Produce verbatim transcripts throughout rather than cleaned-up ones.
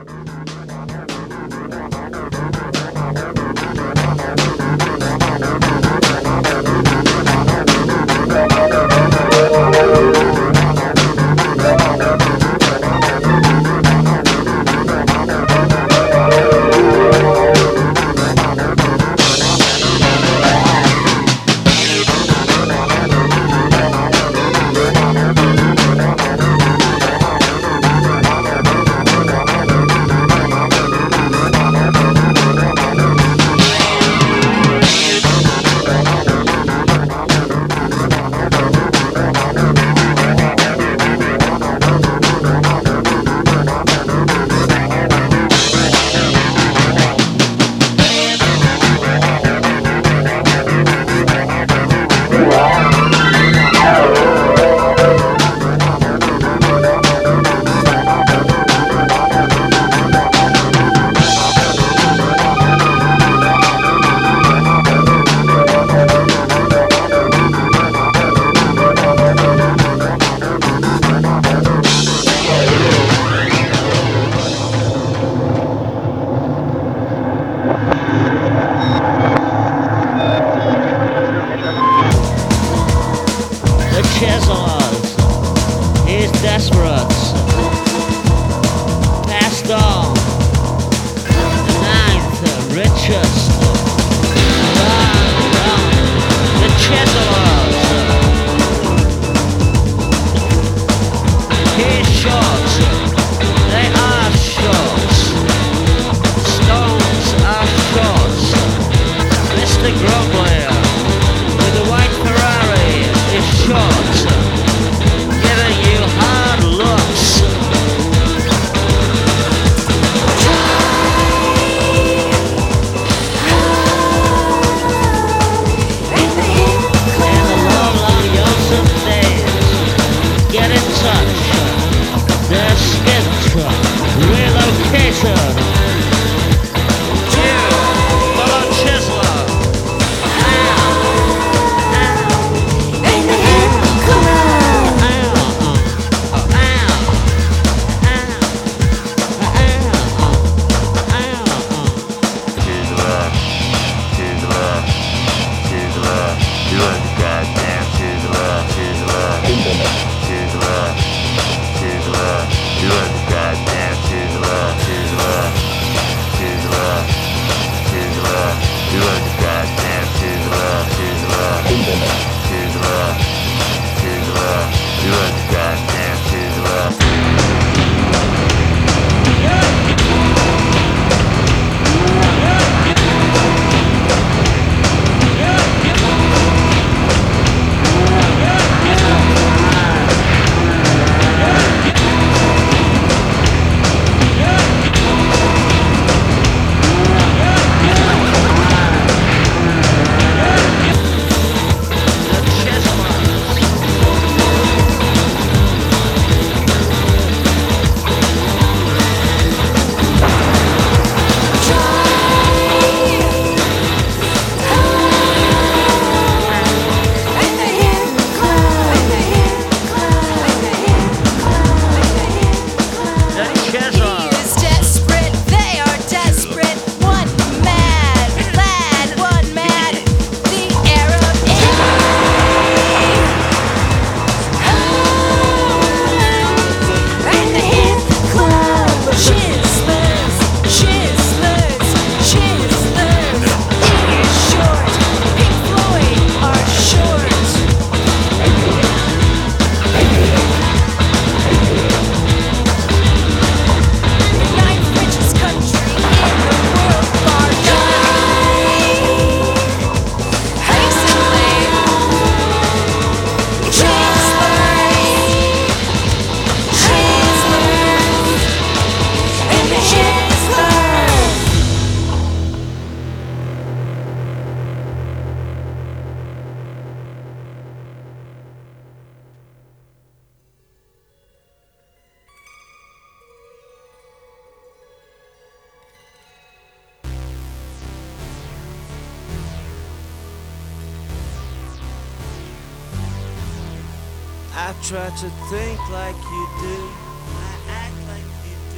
I try to think like you do. I act like you do.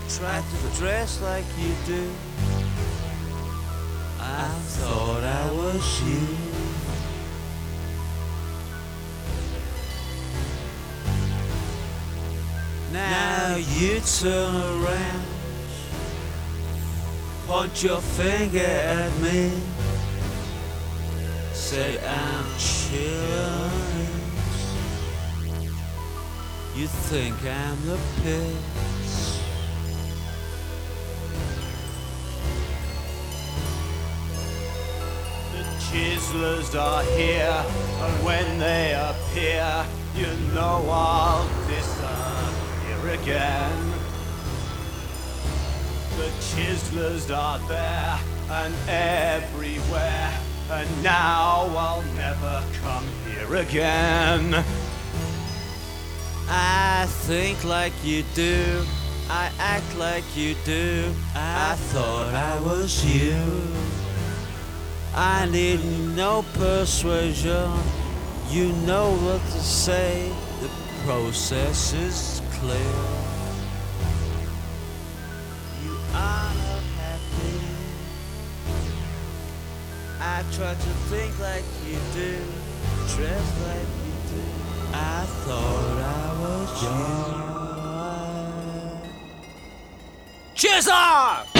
Try to dress like you do. I thought I was you. Now you turn around, point your finger at me, say I'm chilling. You think I'm the piss. The chiselers are here, and when they appear, you know I'll disappear again. The chiselers are there and everywhere, and now I'll never come here again. I think like you do, I act like you do. I thought I was you. I need no persuasion, you know what to say. The process is clear. You are not happy. I try to think like you do, dress like you do. I thought I was you. Chisar!